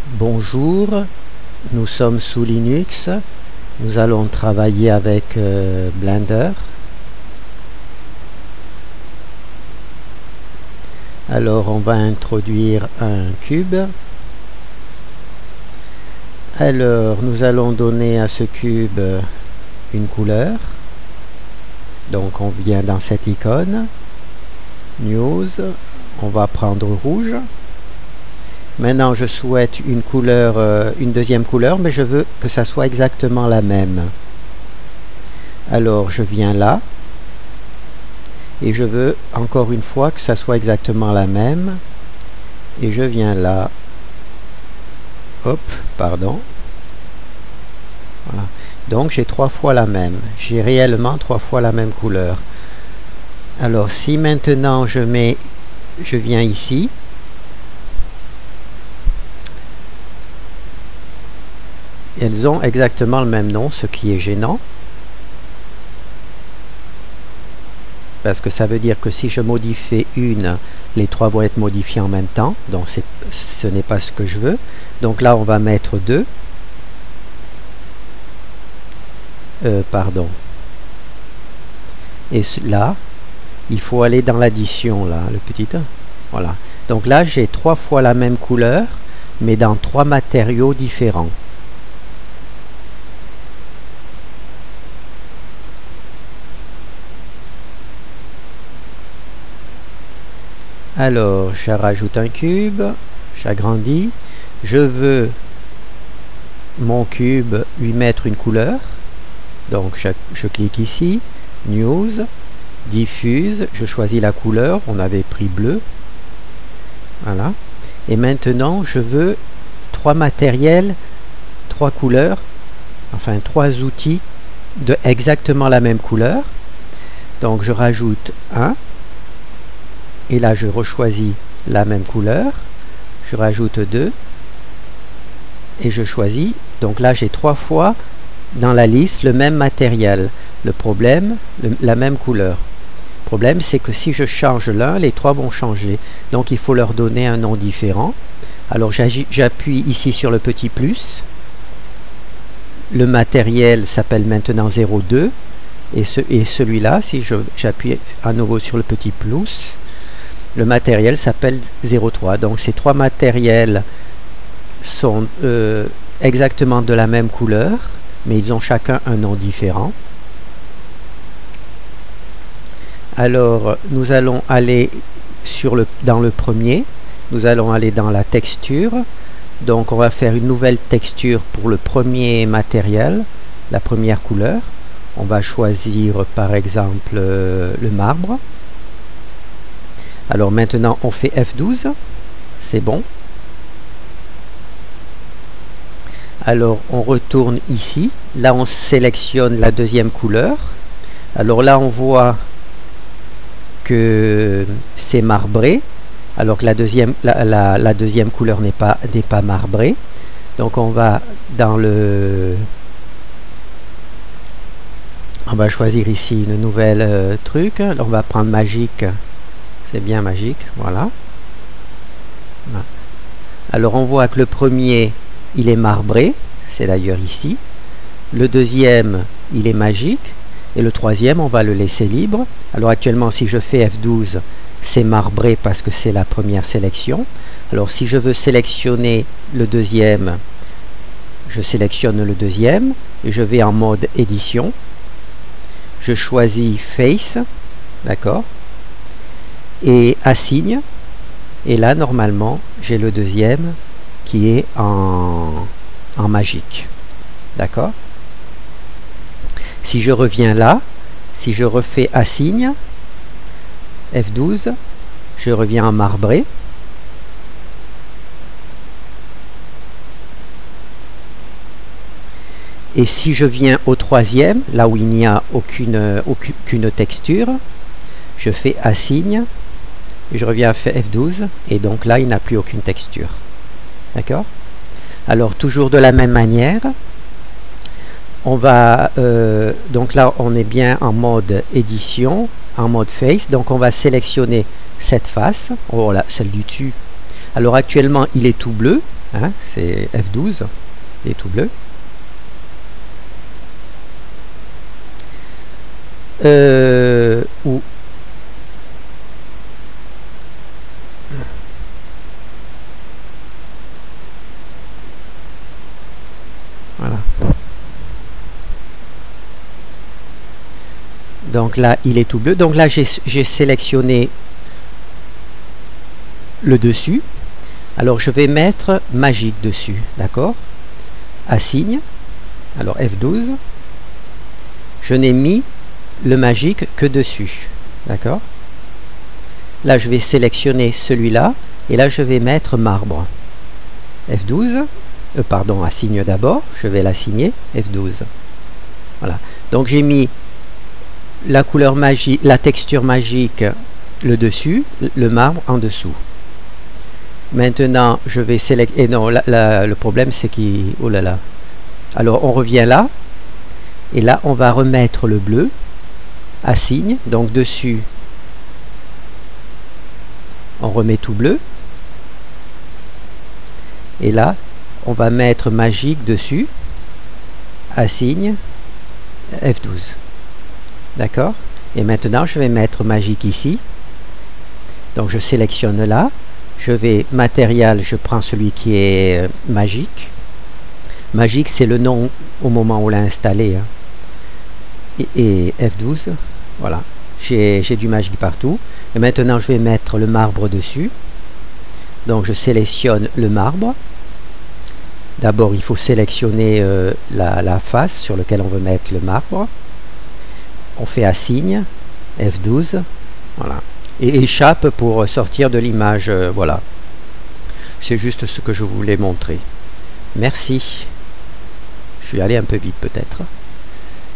Bonjour, nous sommes sous Linux. Nous allons travailler avec Blender. Alors on va introduire un cube. Alors nous allons donner à ce cube une couleur. Donc on vient dans cette icône. News, on va prendre rouge. Maintenant je souhaite une couleur, une deuxième couleur, mais je veux que ça soit exactement la même. Alors je viens là et je veux encore une fois que ça soit exactement la même et je viens là. Hop, pardon. Voilà. Donc j'ai 3 fois la même. J'ai réellement 3 fois la même couleur. Alors si maintenant je viens ici. Elles ont exactement le même nom, ce qui est gênant. Parce que ça veut dire que si je modifie une, les 3 vont être modifiés en même temps. Donc ce n'est pas ce que je veux. Donc là, on va mettre 2. Pardon. Et là, il faut aller dans l'addition, là, le petit 1. Voilà. Donc là, j'ai 3 fois la même couleur, mais dans 3 matériaux différents. Alors, je rajoute un cube, j'agrandis, je veux mon cube lui mettre une couleur, donc je clique ici, News, diffuse, je choisis la couleur, on avait pris bleu, voilà, et maintenant je veux 3 matériels, 3 couleurs, enfin 3 outils de exactement la même couleur, donc je rajoute un. Et là, je rechoisis la même couleur. Je rajoute 2. Et je choisis. Donc là, j'ai 3 fois dans la liste le même matériel. Le problème, la même couleur. Le problème, c'est que si je change l'un, les 3 vont changer. Donc il faut leur donner un nom différent. Alors j'appuie ici sur le petit plus. Le matériel s'appelle maintenant 02. Et celui-là, si j'appuie à nouveau sur le petit plus, le matériel s'appelle 03. Donc ces 3 matériels sont exactement de la même couleur, mais ils ont chacun un nom différent. Alors nous allons aller dans le premier, nous allons aller dans la texture. Donc on va faire une nouvelle texture pour le premier matériel, la première couleur. On va choisir par exemple le marbre. Alors maintenant on fait F12, c'est bon. Alors on retourne ici, là on sélectionne la deuxième couleur. Alors là on voit que c'est marbré, alors que la deuxième couleur n'est pas marbrée. Donc on va dans on va choisir ici une nouvelle truc, on va prendre magique. C'est bien magique, voilà. Alors on voit que le premier, il est marbré, c'est d'ailleurs ici. Le deuxième, il est magique. Et le troisième, on va le laisser libre. Alors actuellement, si je fais F12, c'est marbré parce que c'est la première sélection. Alors si je veux sélectionner le deuxième, je sélectionne le deuxième. Et je vais en mode édition. Je choisis Face, d'accord, et assigne, et là normalement j'ai le deuxième qui est en magique, d'accord. Si je reviens là, si je refais assigne, F12, je reviens en marbré, et si je viens au troisième, là où il n'y a aucune texture, je fais assigne, et je reviens à F12, et donc là il n'a plus aucune texture, d'accord. Alors toujours de la même manière, on va donc là on est bien en mode édition, en mode face, donc on va sélectionner cette face, voilà, celle du dessus. Alors actuellement il est tout bleu, hein, c'est F12, il est tout bleu. Ou voilà. Donc là, il est tout bleu. Donc là, j'ai sélectionné le dessus. Alors, je vais mettre magique dessus, d'accord? Assigne. Alors, F12. Je n'ai mis le magique que dessus, d'accord? Là, je vais sélectionner celui-là. Et là, je vais mettre marbre. F12. Pardon, assigne d'abord. Je vais l'assigner. F12. Voilà. Donc, j'ai mis la couleur magique, la texture magique, le dessus, le marbre en dessous. Maintenant, je vais sélectionner. Et non, le problème, c'est qu'il. Oh là là. Alors, on revient là. Et là, on va remettre le bleu. Assigne. Donc, dessus, on remet tout bleu. Et là, on va mettre magique dessus. Assigne. F12. D'accord? Et maintenant, je vais mettre magique ici. Donc, je sélectionne là. Je vais matériel, je prends celui qui est magique. Magique, c'est le nom au moment où on l'a installé. Hein. Et F12. Voilà. J'ai du magique partout. Et maintenant, je vais mettre le marbre dessus. Donc, je sélectionne le marbre. D'abord, il faut sélectionner la face sur laquelle on veut mettre le marbre. On fait assigne, F12, voilà, et échappe pour sortir de l'image, voilà. C'est juste ce que je voulais montrer. Merci. Je suis allé un peu vite peut-être.